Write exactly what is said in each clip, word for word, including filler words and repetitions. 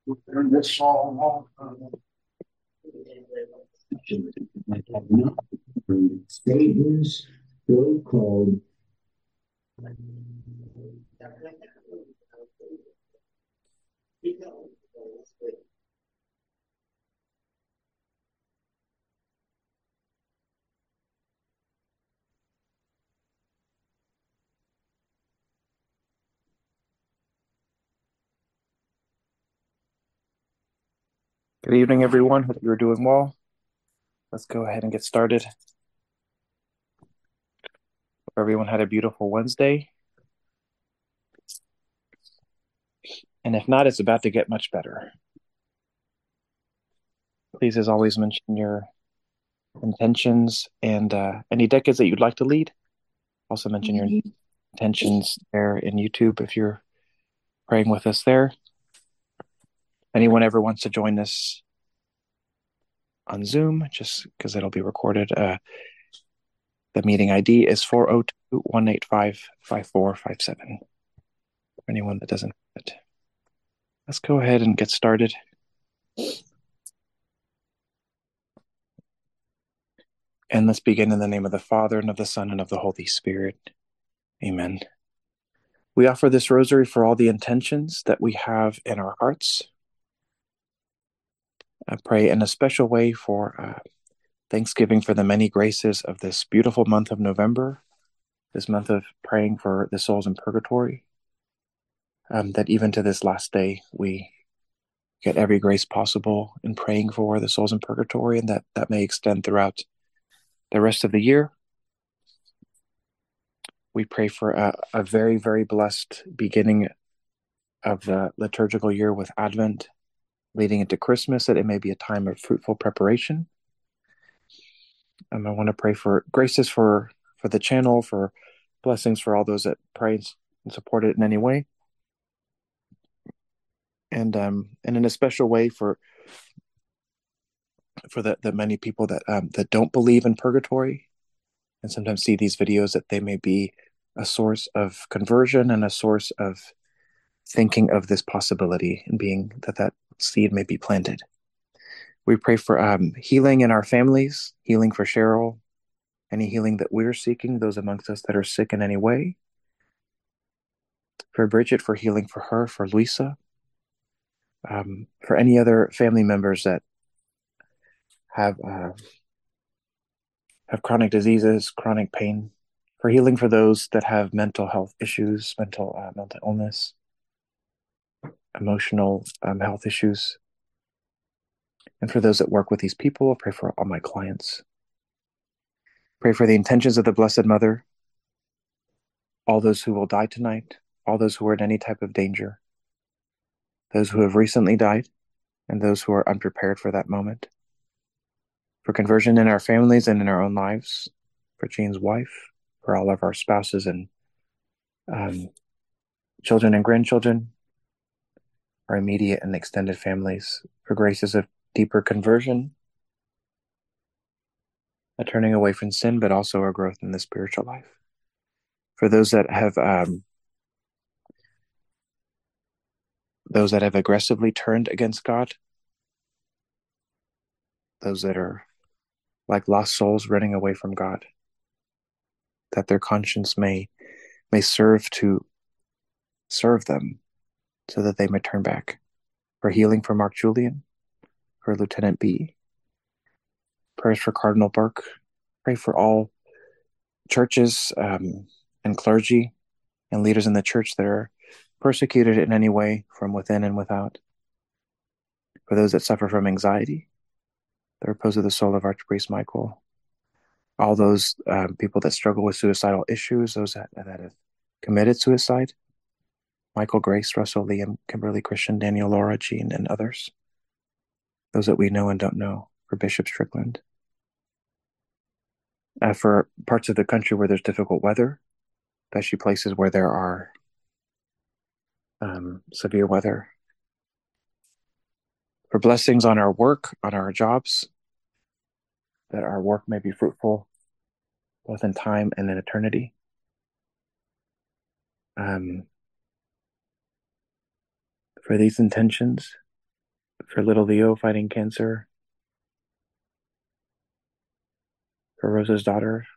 And this all statements still called. Good evening, everyone. Hope you're doing well. Let's go ahead and get started. Hope everyone had a beautiful Wednesday. And if not, it's about to get much better. Please, as always, mention your intentions and uh, any decades that you'd like to lead. Also, mention your intentions there in YouTube if you're praying with us there. Anyone ever wants to join us on Zoom, just because it'll be recorded, uh, the meeting I D is four oh two, one eight five, five four five seven. For anyone that doesn't have it. Let's go ahead and get started. And let's begin in the name of the Father, and of the Son, and of the Holy Spirit. Amen. We offer this rosary for all the intentions that we have in our hearts. I pray in a special way for uh, Thanksgiving for the many graces of this beautiful month of November, this month of praying for the souls in purgatory, um, that even to this last day we get every grace possible in praying for the souls in purgatory, and that that may extend throughout the rest of the year. We pray for a, a very, very blessed beginning of the liturgical year with Advent leading into Christmas, that it may be a time of fruitful preparation. Um, I want to pray for graces for, for the channel, for blessings for all those that pray and support it in any way. And um, and in a special way for for the, the many people that um, that don't believe in purgatory and sometimes see these videos, that they may be a source of conversion and a source of thinking of this possibility, and being that that seed may be planted. We pray for um, healing in our families, healing for Cheryl, any healing that we're seeking, those amongst us that are sick in any way. For Bridget, for healing for her, for Luisa, um, for any other family members that have uh, have chronic diseases, chronic pain, for healing for those that have mental health issues, mental uh, mental illness, emotional um, health issues, and for those that work with these people. I pray for all my clients. Pray for the intentions of the Blessed Mother, all those who will die tonight, all those who are in any type of danger, those who have recently died, and those who are unprepared for that moment. For conversion in our families and in our own lives, for Jean's wife, for all of our spouses and um, children and grandchildren, our immediate and extended families, for graces of deeper conversion, a turning away from sin, but also a growth in the spiritual life. For those that have um, those that have aggressively turned against God, those that are like lost souls running away from God, that their conscience may may serve to serve them so that they may turn back. For healing for Mark Julian, for Lieutenant B, prayers for Cardinal Burke. Pray for all churches um, and clergy and leaders in the church that are persecuted in any way from within and without. For those that suffer from anxiety, the repose of the soul of Archpriest Michael. All those um, people that struggle with suicidal issues, those that, that have committed suicide, Michael, Grace, Russell, Liam, Kimberly, Christian, Daniel, Laura, Jean, and others. Those that we know and don't know, for Bishop Strickland. Uh, for parts of the country where there's difficult weather, especially places where there are um, severe weather. For blessings on our work, on our jobs, that our work may be fruitful both in time and in eternity. Um, for these intentions, for little Leo fighting cancer, for Rosa's daughter,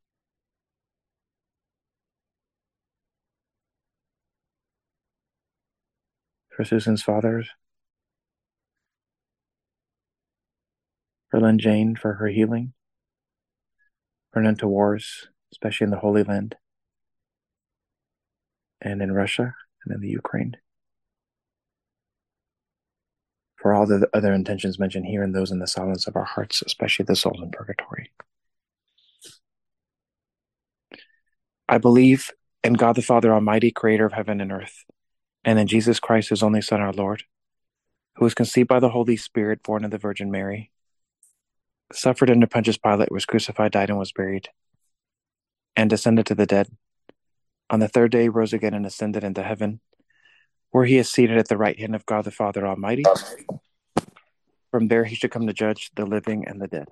for Susan's father, for Lynn Jane for her healing, for an end to wars, especially in the Holy Land and in Russia and in the Ukraine, for all the other intentions mentioned here and those in the silence of our hearts, especially the souls in purgatory. I believe in God the Father Almighty, creator of heaven and earth, and in Jesus Christ, his only Son, our Lord, who was conceived by the Holy Spirit, born of the Virgin Mary, suffered under Pontius Pilate, was crucified, died, and was buried, and descended to the dead. On the third day, he rose again and ascended into heaven, where he is seated at the right hand of God the Father Almighty. From there he should come to judge the living and the dead.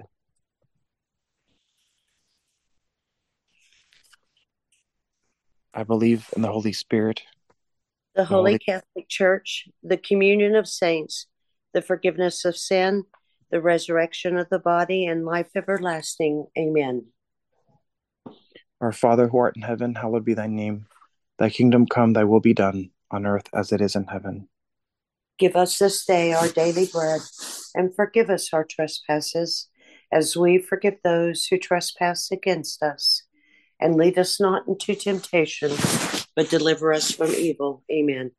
I believe in the Holy Spirit, the Holy Catholic Church, the communion of saints, the forgiveness of sin, the resurrection of the body, and life everlasting. Amen. Our Father who art in heaven, hallowed be thy name. Thy kingdom come, thy will be done, on earth as it is in heaven. Give us this day our daily bread, and forgive us our trespasses, as we forgive those who trespass against us. And lead us not into temptation, but deliver us from evil. Amen.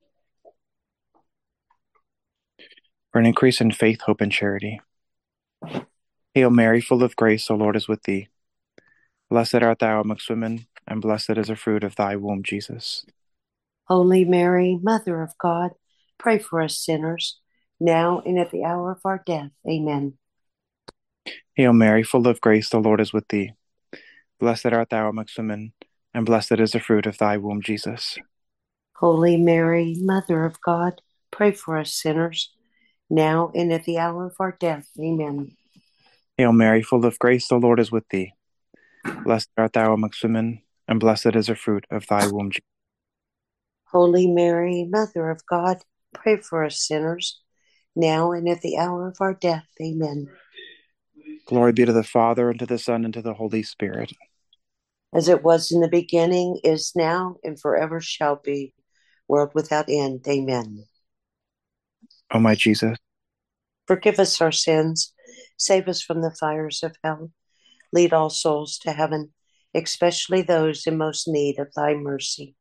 For an increase in faith, hope, and charity. Hail Mary, full of grace, the Lord is with thee. Blessed art thou amongst women, and blessed is the fruit of thy womb, Jesus. Holy Mary, Mother of God, pray for us sinners, now and at the hour of our death. Amen. Hail Mary, full of grace, the Lord is with thee. Blessed art thou amongst women, and blessed is the fruit of thy womb, Jesus. Holy Mary, Mother of God, pray for us sinners, now and at the hour of our death. Amen. Hail Mary, full of grace, the Lord is with thee. Blessed art thou amongst women, and blessed is the fruit of thy womb, Jesus. Holy Mary, Mother of God, pray for us sinners, now and at the hour of our death. Amen. Glory be to the Father, and to the Son, and to the Holy Spirit. As it was in the beginning, is now, and forever shall be, world without end. Amen. O my Jesus, forgive us our sins, save us from the fires of hell, lead all souls to heaven, especially those in most need of thy mercy.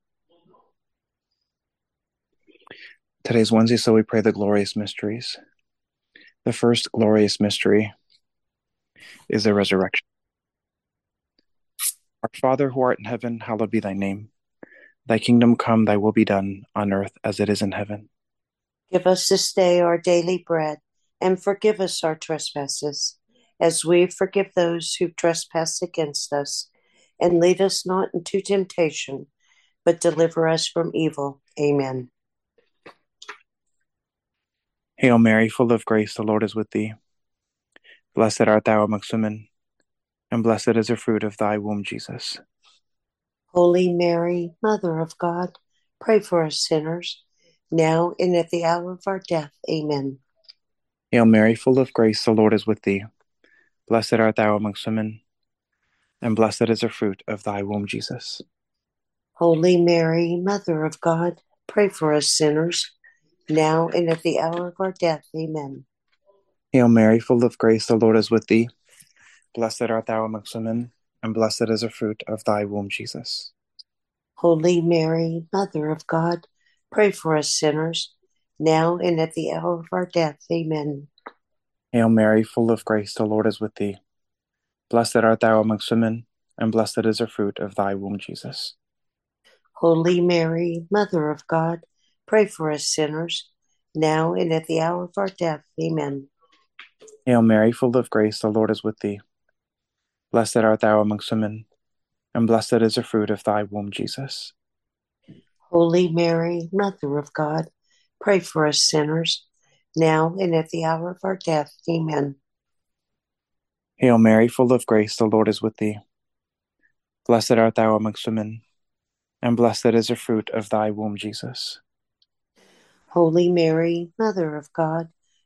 Today's Wednesday, so we pray the glorious mysteries. The first glorious mystery is the resurrection. Our Father who art in heaven, hallowed be thy name. Thy kingdom come, thy will be done, on earth as it is in heaven. Give us this day our daily bread, and forgive us our trespasses, as we forgive those who trespass against us. And lead us not into temptation, but deliver us from evil. Amen. Hail Mary, full of grace, the Lord is with thee. Blessed art thou amongst women, and blessed is the fruit of thy womb, Jesus. Holy Mary, Mother of God, pray for us sinners, now and at the hour of our death. Amen. Hail Mary, full of grace, the Lord is with thee. Blessed art thou amongst women, and blessed is the fruit of thy womb, Jesus. Holy Mary, Mother of God, pray for us sinners, now and at the hour of our death. Amen. Hail Mary, full of grace, the Lord is with thee. Blessed art thou amongst women, and blessed is the fruit of thy womb, Jesus. Holy Mary, Mother of God, pray for us sinners, now and at the hour of our death. Amen. Hail Mary, full of grace, the Lord is with thee. Blessed art thou amongst women, and blessed is the fruit of thy womb, Jesus. Holy Mary, Mother of God, pray for us sinners, now and at the hour of our death. Amen. Hail Mary, full of grace, the Lord is with thee. Blessed art thou amongst women, and blessed is the fruit of thy womb, Jesus. Holy Mary, Mother of God, pray for us sinners, now and at the hour of our death. Amen. Hail Mary, full of grace, the Lord is with thee. Blessed art thou amongst women, and blessed is the fruit of thy womb, Jesus. Holy Mary, Mother of God,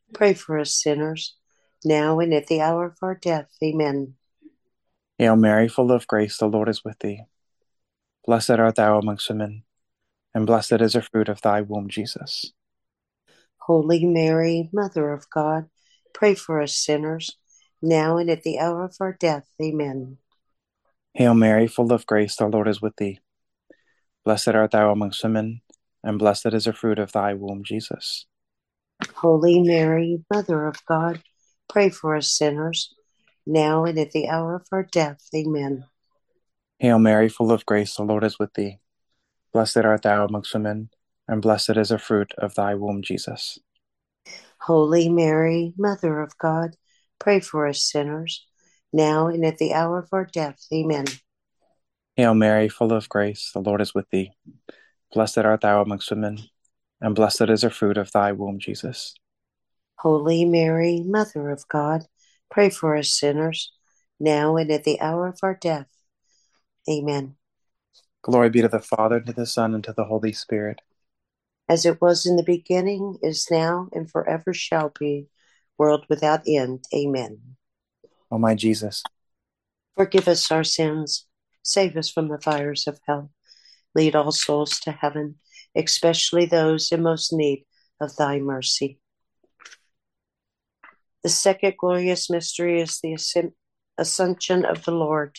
pray for us sinners, now and at the hour of our death. Amen. Hail Mary, full of grace, the Lord is with thee. Blessed art thou amongst women, and blessed is the fruit of thy womb, Jesus. Holy Mary, Mother of God, pray for us sinners, now and at the hour of our death. Amen. Hail Mary, full of grace, the Lord is with thee. Blessed art thou amongst women, and blessed is the fruit of thy womb, Jesus. Holy Mary, Mother of God, pray for us sinners, now and at the hour of our death. Amen. Hail Mary, full of grace, the Lord is with thee. Blessed art thou amongst women, and blessed is the fruit of thy womb, Jesus. Holy Mary, Mother of God, pray for us sinners, now and at the hour of our death. Amen. Hail Mary, full of grace, the Lord is with thee. Blessed art thou amongst women, and blessed is the fruit of thy womb, Jesus. Holy Mary, Mother of God, pray for us sinners, now and at the hour of our death. Amen. Glory be to the Father, and to the Son, and to the Holy Spirit. As it was in the beginning, is now, and forever shall be, world without end. Amen. O my Jesus, forgive us our sins, save us from the fires of hell, lead all souls to heaven, especially those in most need of thy mercy. The second glorious mystery is the Assumption of the Lord.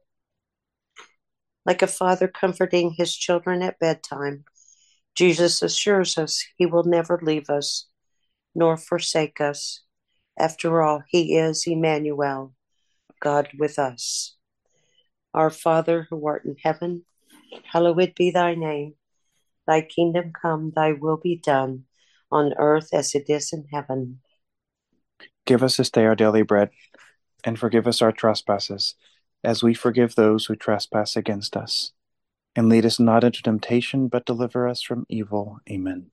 Like a father comforting his children at bedtime, Jesus assures us he will never leave us nor forsake us. After all, he is Emmanuel, God with us. Our Father who art in heaven, hallowed be thy name. Thy kingdom come, thy will be done, on earth as it is in heaven. give us this day our daily bread, and forgive us our trespasses, as we forgive those who trespass against us. And lead us not into temptation, but deliver us from evil. Amen.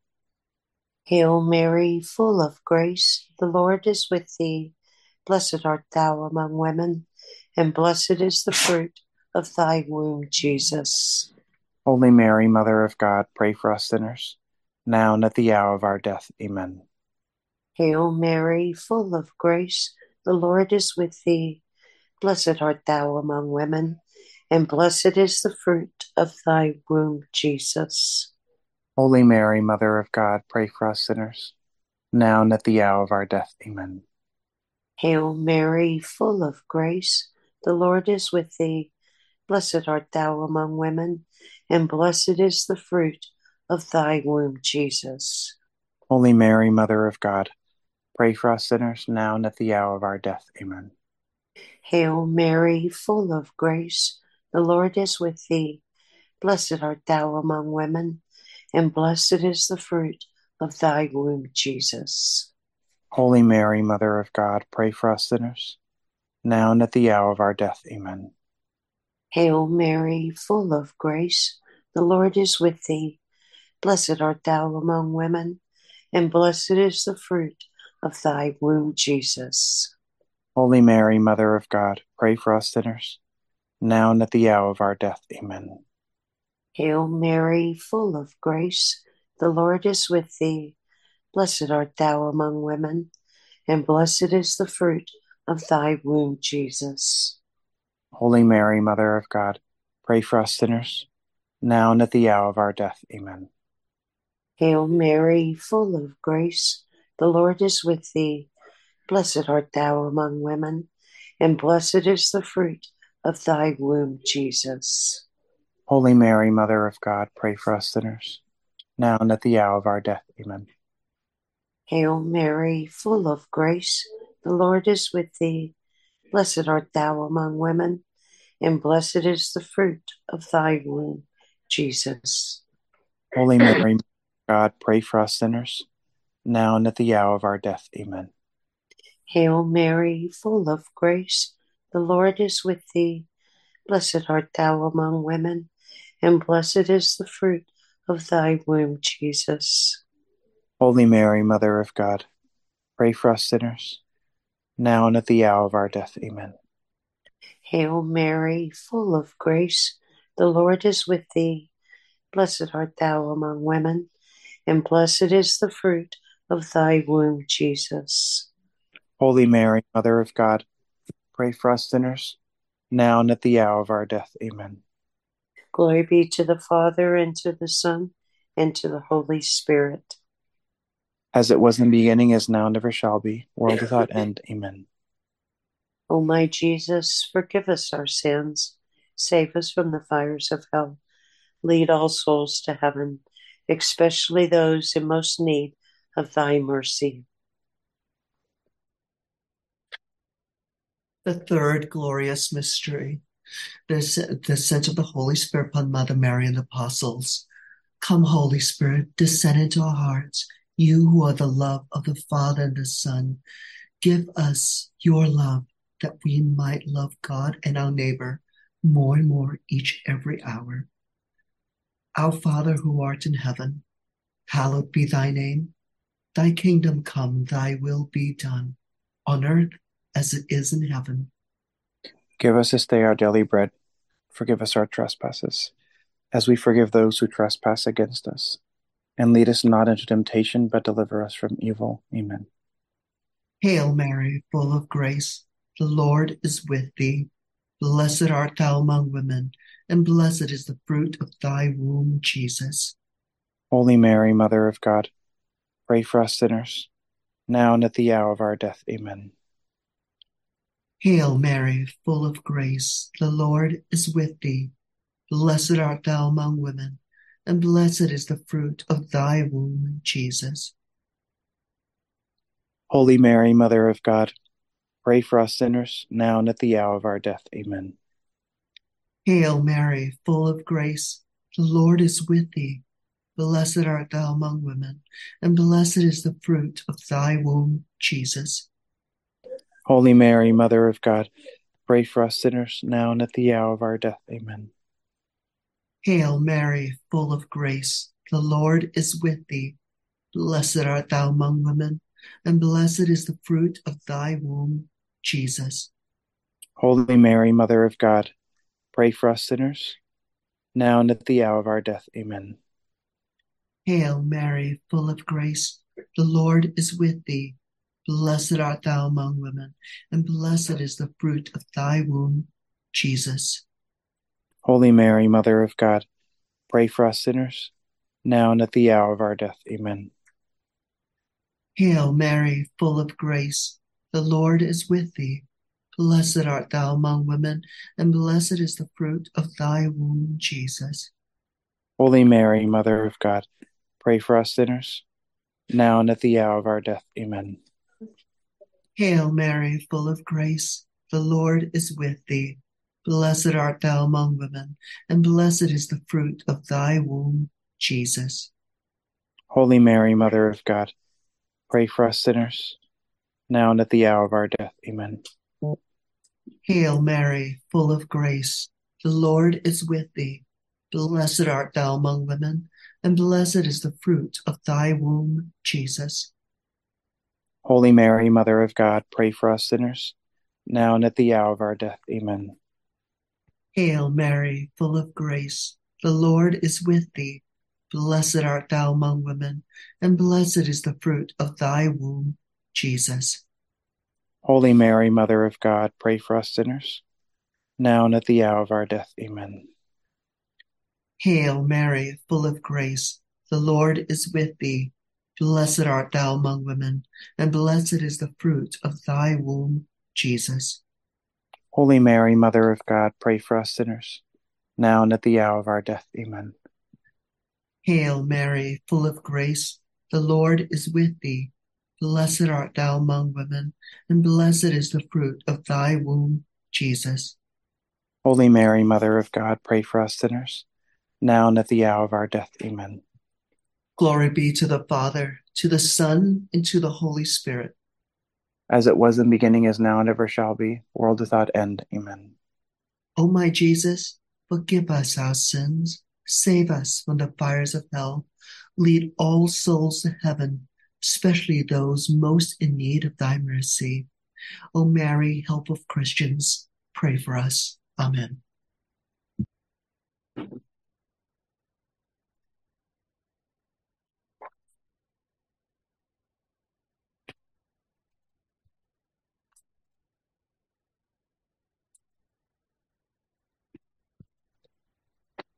Hail Mary, full of grace, the Lord is with thee. Blessed art thou among women, and blessed is the fruit of thy womb, Jesus. Holy Mary, Mother of God, pray for us sinners, now and at the hour of our death. Amen. Hail Mary, full of grace, the Lord is with thee. Blessed art thou among women, and blessed is the fruit of thy womb, Jesus. Holy Mary, Mother of God, pray for us sinners, now and at the hour of our death. Amen. Hail Mary, full of grace, the Lord is with thee. Blessed art thou among women, and blessed is the fruit of thy womb, Jesus. Holy Mary, Mother of God, pray for us sinners, now and at the hour of our death. Amen. Hail Mary, full of grace, the Lord is with thee. Blessed art thou among women, and blessed is the fruit of thy womb, Jesus. Holy Mary, Mother of God, pray for us sinners, now and at the hour of our death. Amen. Hail Mary, full of grace, the Lord is with thee. Blessed art thou among women, and blessed is the fruit of thy womb, Jesus. Holy Mary, Mother of God, pray for us sinners, now and at the hour of our death. Amen. Hail Mary, full of grace, the Lord is with thee. Blessed art thou among women, and blessed is the fruit of thy womb, Jesus. Holy Mary, Mother of God, pray for us sinners, now and at the hour of our death. Amen. Hail Mary, full of grace, the Lord is with thee. Blessed art thou among women, and blessed is the fruit of thy womb, Jesus. Holy Mary, Mother of God, pray for us sinners, now and at the hour of our death. Amen. Hail Mary, full of grace, the Lord is with thee. Blessed art thou among women, and blessed is the fruit of thy womb, Jesus. Holy Mary, Mother of God, pray for us sinners, now and at the hour of our death. Amen. Hail Mary, full of grace, the Lord is with thee. Blessed art thou among women, and blessed is the fruit of thy womb, Jesus. Holy Mary, Mother of God, pray for us sinners, now and at the hour of our death. Amen. Hail Mary, full of grace, the Lord is with thee. Blessed art thou among women, and blessed is the fruit of thy womb, Jesus. Holy Mary, Mother of God, pray for us sinners, now and at the hour of our death. Amen. Glory be to the Father, and to the Son, and to the Holy Spirit. As it was in the beginning, is now, and ever shall be, world without end. Amen. O my Jesus, forgive us our sins, save us from the fires of hell, lead all souls to heaven, especially those in most need of thy mercy. The third glorious mystery, the descent of the Holy Spirit upon Mother Mary and the apostles. Come, Holy Spirit, descend into our hearts. You who are the love of the Father and the Son, give us your love that we might love God and our neighbor more and more each every hour. Our Father who art in heaven, hallowed be thy name. Thy kingdom come, thy will be done, on earth as it is in heaven. Give us this day our daily bread. Forgive us our trespasses, as we forgive those who trespass against us. And lead us not into temptation, but deliver us from evil. Amen. Hail Mary, full of grace, the Lord is with thee. Blessed art thou among women, and blessed is the fruit of thy womb, Jesus. Holy Mary, Mother of God, pray for us sinners, now and at the hour of our death. Amen. Hail Mary, full of grace, the Lord is with thee. Blessed art thou among women, and blessed is the fruit of thy womb, Jesus. Holy Mary, Mother of God, pray for us sinners, now and at the hour of our death. Amen. Hail Mary, full of grace, the Lord is with thee. Blessed art thou among women, and blessed is the fruit of thy womb, Jesus. Holy Mary, Mother of God, pray for us sinners, now and at the hour of our death. Amen. Hail Mary, full of grace, the Lord is with thee. Blessed art thou among women, and blessed is the fruit of thy womb, Jesus. Holy Mary, Mother of God, pray for us sinners, now and at the hour of our death. Amen. Hail Mary, full of grace, the Lord is with thee. Blessed art thou among women, and blessed is the fruit of thy womb, Jesus. Holy Mary, Mother of God, pray for us sinners, now and at the hour of our death. Amen. Hail Mary, full of grace, the Lord is with thee. Blessed art thou among women, and blessed is the fruit of thy womb, Jesus. Holy Mary, Mother of God, pray for us sinners, now and at the hour of our death. Amen. Hail Mary, full of grace, the Lord is with thee. Blessed art thou among women, and blessed is the fruit of thy womb, Jesus. Holy Mary, Mother of God, pray for us sinners, now and at the hour of our death. Amen. Hail Mary, full of grace, the Lord is with thee. Blessed art thou among women, and blessed is the fruit of thy womb, Jesus. Holy Mary, Mother of God, pray for us sinners, now and at the hour of our death. Amen. Hail Mary, full of grace, the Lord is with thee. Blessed art thou among women, and blessed is the fruit of thy womb, Jesus. Holy Mary, Mother of God, pray for us sinners, now and at the hour of our death. Amen. Hail Mary, full of grace, the Lord is with thee. Blessed art thou among women, and blessed is the fruit of thy womb, Jesus. Holy Mary, Mother of God, pray for us sinners, now and at the hour of our death. Amen. Hail Mary, full of grace, the Lord is with thee. Blessed art thou among women, and blessed is the fruit of thy womb, Jesus. Holy Mary, Mother of God, pray for us sinners, now and at the hour of our death. Amen. Glory be to the Father, to the Son, and to the Holy Spirit. As it was in the beginning, is now, and ever shall be, world without end. Amen. O my Jesus, forgive us our sins, save us from the fires of hell, lead all souls to heaven, especially those most in need of thy mercy. O Mary, help of Christians, pray for us. Amen.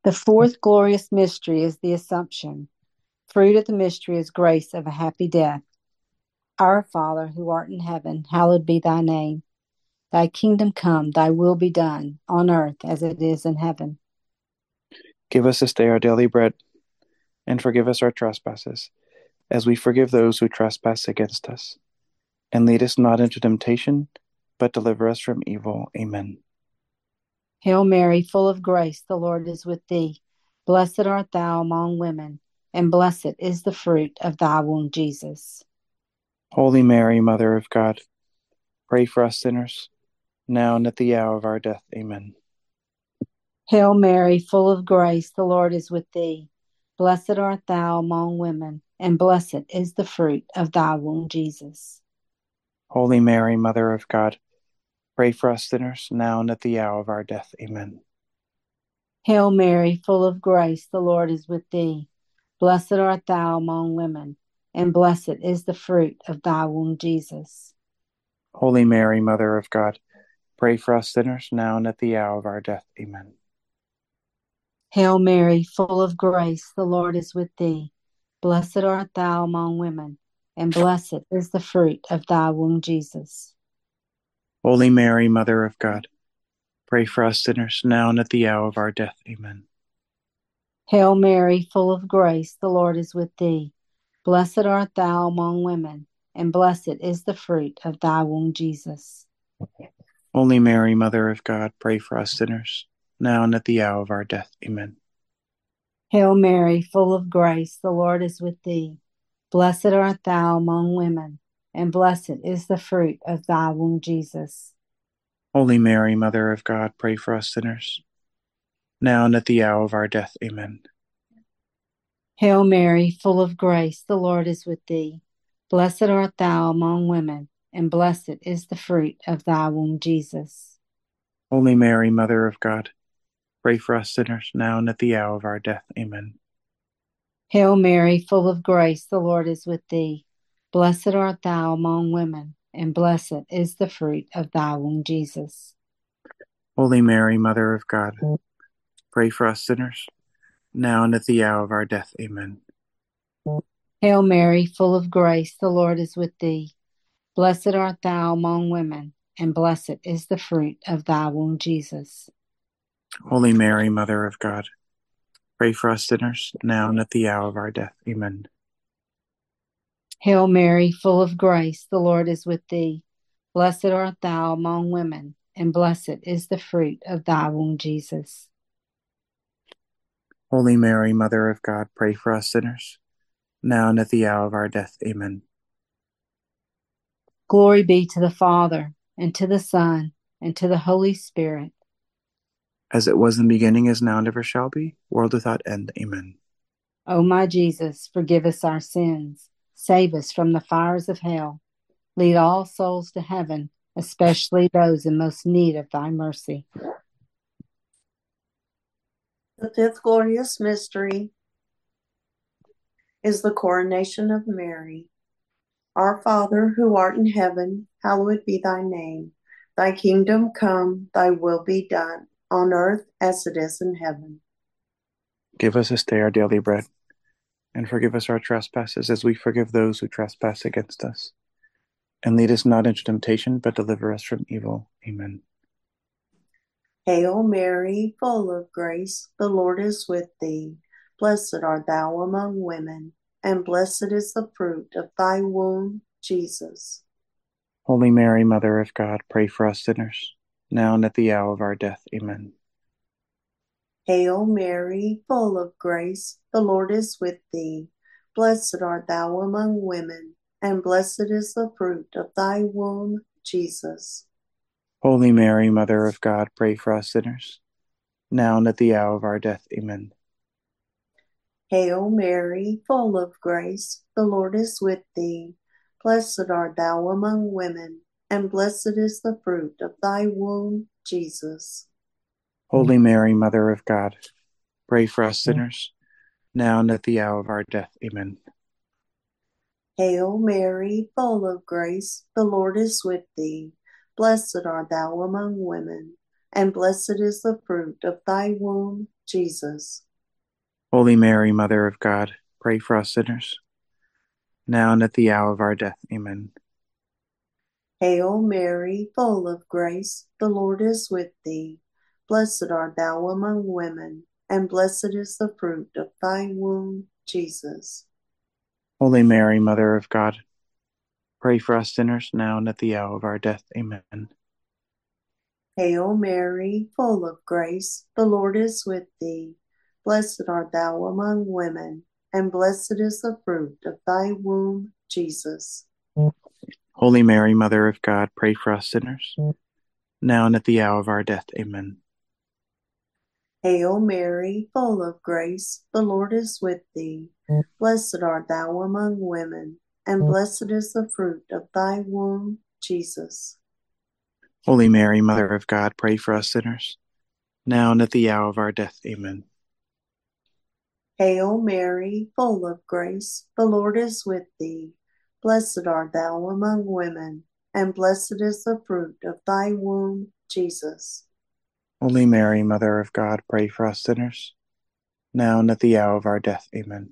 The fourth glorious mystery is the Assumption. Fruit of the mystery is grace of a happy death. Our Father, who art in heaven, hallowed be thy name. Thy kingdom come, thy will be done, on earth as it is in heaven. Give us this day our daily bread, and forgive us our trespasses, as we forgive those who trespass against us. And lead us not into temptation, but deliver us from evil. Amen. Hail Mary, full of grace, the Lord is with thee. Blessed art thou among women, and blessed is the fruit of thy womb, Jesus. Holy Mary, Mother of God, pray for us sinners, now and at the hour of our death. Amen. Hail Mary, full of grace, the Lord is with thee. Blessed art thou among women, and blessed is the fruit of thy womb, Jesus. Holy Mary, Mother of God, pray for us sinners, now and at the hour of our death. Amen. Hail Mary, full of grace, the Lord is with thee. Blessed art thou among women, and blessed is the fruit of thy womb, Jesus. Holy Mary, Mother of God, pray for us sinners, now and at the hour of our death. Amen. Hail Mary, full of grace, the Lord is with thee. Blessed art thou among women, and blessed is the fruit of thy womb, Jesus. Holy Mary, Mother of God, pray for us sinners, now and at the hour of our death. Amen. Hail Mary, full of grace, the Lord is with thee. Blessed art thou among women, and blessed is the fruit of thy womb, Jesus. Holy Mary, Mother of God, pray for us sinners, now and at the hour of our death. Amen. Hail Mary, full of grace, the Lord is with thee. Blessed art thou among women, and blessed is the fruit of thy womb, Jesus. Holy Mary, Mother of God, pray for us sinners, now and at the hour of our death. Amen. Hail Mary, full of grace, the Lord is with thee. Blessed art thou among women, and blessed is the fruit of thy womb, Jesus. Holy Mary, Mother of God, pray for us sinners, now and at the hour of our death. Amen. Hail Mary, full of grace, the Lord is with thee. Blessed art thou among women, and blessed is the fruit of thy womb, Jesus. Holy Mary, Mother of God, pray for us sinners, now and at the hour of our death. Amen. Hail Mary, full of grace, the Lord is with thee. Blessed art thou among women, and blessed is the fruit of thy womb, Jesus. Holy Mary, Mother of God, pray for us sinners, now and at the hour of our death. Amen. Hail Mary, full of grace, the Lord is with thee. Blessed art thou among women, and blessed is the fruit of thy womb, Jesus. Holy Mary, Mother of God, pray for us sinners, now and at the hour of our death. Amen. Glory be to the Father, and to the Son, and to the Holy Spirit. As it was in the beginning, is now, and ever shall be, world without end. Amen. O my Jesus, forgive us our sins. Save us from the fires of hell. Lead all souls to heaven, especially those in most need of thy mercy. The fifth glorious mystery is the coronation of Mary. Our Father, who art in heaven, hallowed be thy name. Thy kingdom come, thy will be done, on earth as it is in heaven. Give us this day our daily bread, and forgive us our trespasses, as we forgive those who trespass against us. And lead us not into temptation, but deliver us from evil. Amen. Hail Mary, full of grace, the Lord is with thee. Blessed art thou among women, and blessed is the fruit of thy womb, Jesus. Holy Mary, Mother of God, pray for us sinners, now and at the hour of our death. Amen. Hail Mary, full of grace, the Lord is with thee. Blessed art thou among women, and blessed is the fruit of thy womb, Jesus. Holy Mary, Mother of God, pray for us sinners, now and at the hour of our death. Amen. Hail Mary, full of grace, the Lord is with thee. Blessed art thou among women, and blessed is the fruit of thy womb, Jesus. Holy Mary, Mother of God, pray for us sinners, now and at the hour of our death. Amen. Hail Mary, full of grace, the Lord is with thee. Blessed art thou among women, and blessed is the fruit of thy womb, Jesus. Holy Mary, Mother of God, pray for us sinners, now and at the hour of our death. Amen. Hail Mary, full of grace, the Lord is with thee. Blessed art thou among women, and blessed is the fruit of thy womb, Jesus. Holy Mary, Mother of God, pray for us sinners, now and at the hour of our death. Amen. Hail Mary, full of grace, the Lord is with thee. Blessed art thou among women, and blessed is the fruit of thy womb, Jesus. Holy Mary, Mother of God, pray for us sinners, now and at the hour of our death. Amen. Hail Mary, full of grace, the Lord is with thee. Blessed art thou among women, and blessed is the fruit of thy womb, Jesus. Holy Mary, Mother of God, pray for us sinners, now and at the hour of our death. Amen. Hail Mary, full of grace, the Lord is with thee. Blessed art thou among women, and blessed is the fruit of thy womb, Jesus. Holy Mary, Mother of God, pray for us sinners, now and at the hour of our death. Amen.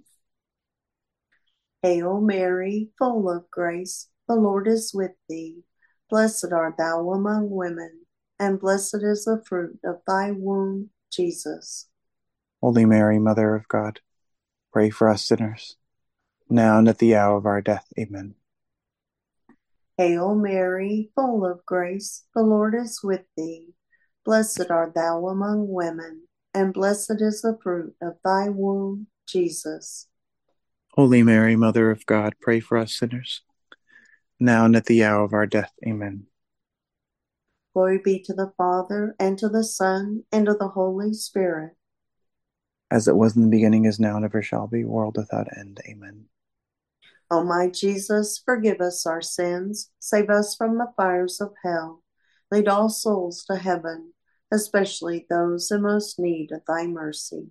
Hail Mary, full of grace, the Lord is with thee. Blessed art thou among women, and blessed is the fruit of thy womb, Jesus. Holy Mary, Mother of God, pray for us sinners, now and at the hour of our death. Amen. Hail Mary, full of grace, the Lord is with thee. Blessed art thou among women, and blessed is the fruit of thy womb, Jesus. Holy Mary, Mother of God, pray for us sinners, now and at the hour of our death. Amen. Glory be to the Father, and to the Son, and to the Holy Spirit. As it was in the beginning, is now, and ever shall be, world without end. Amen. O my Jesus, forgive us our sins, save us from the fires of hell. Lead all souls to heaven, especially those in most need of thy mercy.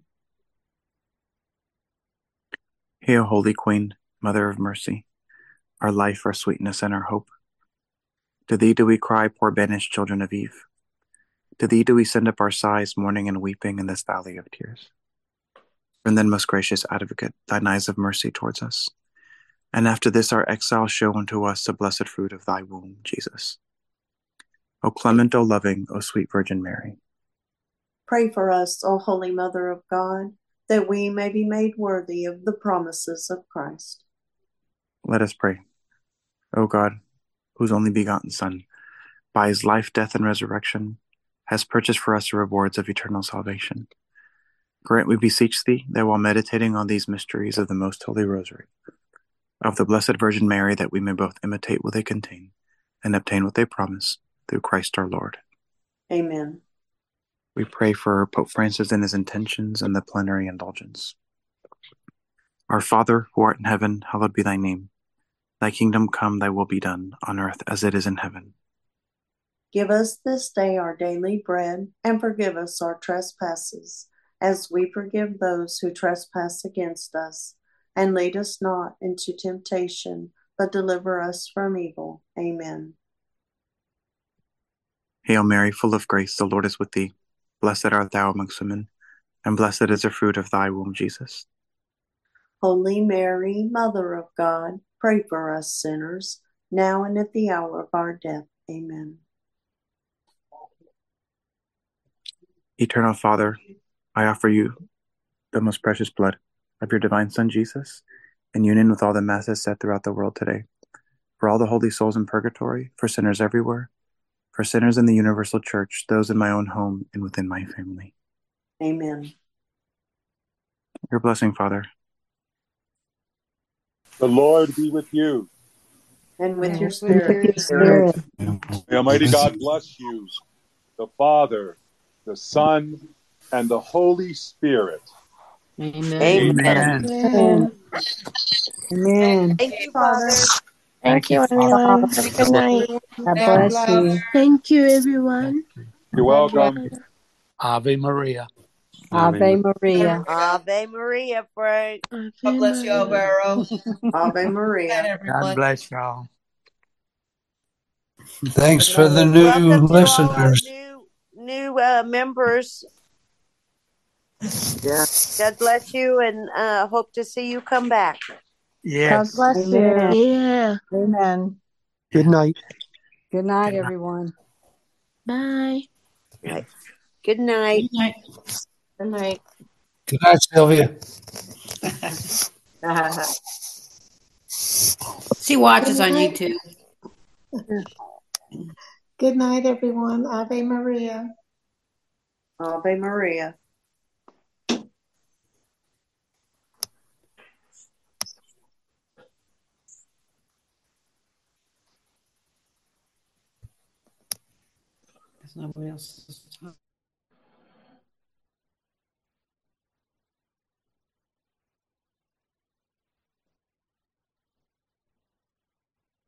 Hail, Holy Queen, Mother of Mercy, our life, our sweetness, and our hope. To thee do we cry, poor banished children of Eve. To thee do we send up our sighs, mourning and weeping in this valley of tears. And then, most gracious Advocate, thine eyes of mercy towards us. And after this our exile, show unto us the blessed fruit of thy womb, Jesus. O clement, O loving, O sweet Virgin Mary. Pray for us, O Holy Mother of God, that we may be made worthy of the promises of Christ. Let us pray. O God, whose only begotten Son, by his life, death, and resurrection, has purchased for us the rewards of eternal salvation, grant, we beseech thee, that while meditating on these mysteries of the most holy Rosary, of the Blessed Virgin Mary, that we may both imitate what they contain and obtain what they promise, through Christ our Lord. Amen. We pray for Pope Francis and his intentions and the plenary indulgence. Our Father, who art in heaven, hallowed be thy name. Thy kingdom come, thy will be done, on earth as it is in heaven. Give us this day our daily bread, and forgive us our trespasses, as we forgive those who trespass against us. And lead us not into temptation, but deliver us from evil. Amen. Hail Mary, full of grace, the Lord is with thee. Blessed art thou amongst women, and blessed is the fruit of thy womb, Jesus. Holy Mary, Mother of God, pray for us sinners, now and at the hour of our death. Amen. Eternal Father, I offer you the most precious blood of your divine Son, Jesus, in union with all the masses said throughout the world today, for all the holy souls in purgatory, for sinners everywhere, for sinners in the universal church, those in my own home and within my family. Amen. Your blessing, Father. The Lord be with you. And with And your with spirit. your spirit. May Almighty God bless you, the Father, the Son, and the Holy Spirit. Amen. Amen. Amen. Amen. Thank you, Father. Thank you, everyone. Have a good night. God bless you. Thank you, everyone. You're welcome. Ave Maria. Ave Maria. Ave Maria, Frank. God bless you, Alvaro. Ave Maria. God bless y'all. Thanks for the new Welcome to all our listeners. new new uh, members. Yeah. God bless you, and uh, hope to see you come back. God Yes. bless Amen. you. Yeah. Amen. Good night. Good night, Good night. everyone. Bye. Right. Good night. Good night. Good night. Good night, Sylvia. She watches Good on night. YouTube. Good night, everyone. Ave Maria. Ave Maria. There's nobody else.